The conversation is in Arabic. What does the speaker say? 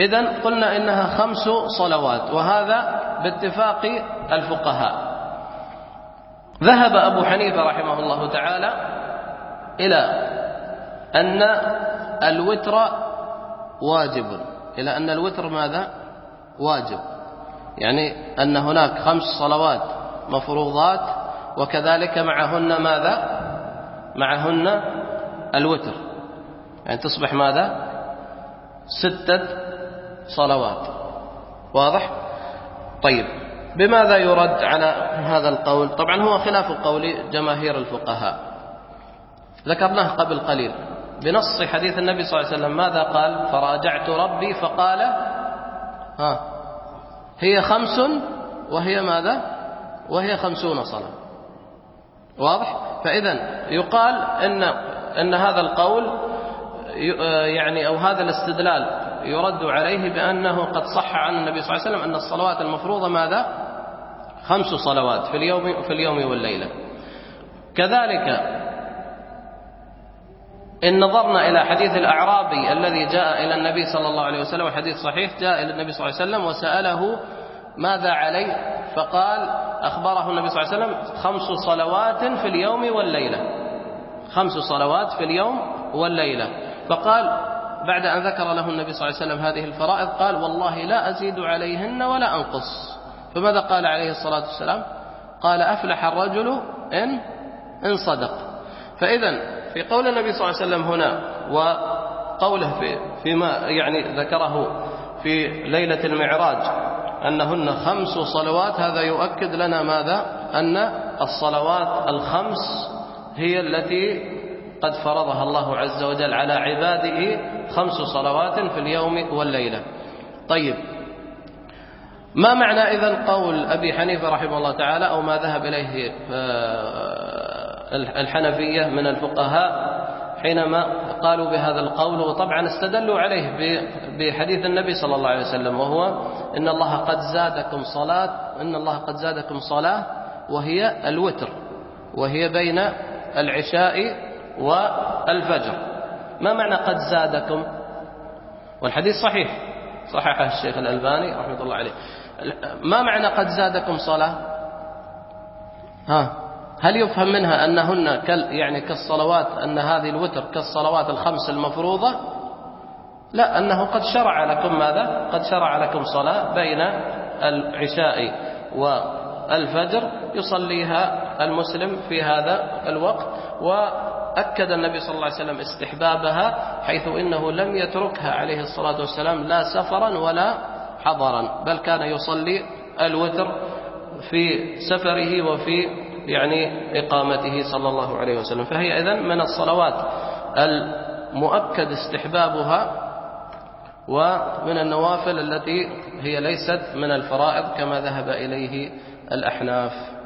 إذن قلنا إنها 5 صلوات، وهذا باتفاق الفقهاء. ذهب أبو حنيفة رحمه الله تعالى إلى أن الوتر واجب، إلى أن الوتر ماذا؟ واجب، يعني أن هناك 5 صلوات مفروضات وكذلك معهن ماذا؟ معهن الوتر، يعني تصبح ماذا؟ 6 صلوات. واضح؟ طيب، بماذا يرد على هذا القول؟ طبعا هو خلاف قول جماهير الفقهاء، ذكرناه قبل قليل بنص حديث النبي صلى الله عليه وسلم. ماذا قال؟ فراجعت ربي فقال هي 5 وهي ماذا؟ وهي 50 صلاة. واضح؟ فإذن يقال إن هذا القول يعني أو هذا الاستدلال يرد عليه بأنه قد صح عن النبي صلى الله عليه وسلم أن الصلوات المفروضة ماذا؟ 5 صلوات في اليوم والليلة. كذلك إن نظرنا إلى حديث الأعرابي الذي جاء إلى النبي صلى الله عليه وسلم، والحديث صحيح، جاء إلى النبي صلى الله عليه وسلم وسأله ماذا عليه، فقال أخبره النبي صلى الله عليه وسلم 5 صلوات في اليوم والليلة، 5 صلوات في اليوم والليلة. فقال بعد أن ذكر له النبي صلى الله عليه وسلم هذه الفرائض قال والله لا أزيد عليهن ولا أنقص. فماذا قال عليه الصلاة والسلام؟ قال أفلح الرجل إن صدق. فإذن في قول النبي صلى الله عليه وسلم هنا وقوله فيما يعني ذكره في ليلة المعراج أنهن 5 صلوات، هذا يؤكد لنا ماذا؟ أن الصلوات ال5 هي التي قد فرضها الله عز وجل على عباده، 5 صلوات في اليوم والليلة. طيب، ما معنى إذن قول أبي حنيفة رحمه الله تعالى أو ما ذهب إليه الحنفية من الفقهاء حينما قالوا بهذا القول؟ وطبعا استدلوا عليه بحديث النبي صلى الله عليه وسلم، وهو إن الله قد زادكم صلاة وهي الوتر، وهي بين العشاء والفجر. ما معنى قد زادكم؟ والحديث صحيح، صححه الشيخ الألباني رحمة الله عليه. ما معنى قد زادكم صلاة؟ هل يفهم منها أنهن يعني كالصلوات، أن هذه الوتر كالصلوات ال5 المفروضة؟ لا، أنه قد شرع لكم ماذا؟ قد شرع لكم صلاة بين العشاء والفجر يصليها المسلم في هذا الوقت، وأكد النبي صلى الله عليه وسلم استحبابها، حيث إنه لم يتركها عليه الصلاة والسلام لا سفرا ولا حضرا، بل كان يصلي الوتر في سفره وفي يعني إقامته صلى الله عليه وسلم. فهي إذن من الصلوات المؤكد استحبابها، ومن النوافل التي هي ليست من الفرائض كما ذهب إليه الأحناف.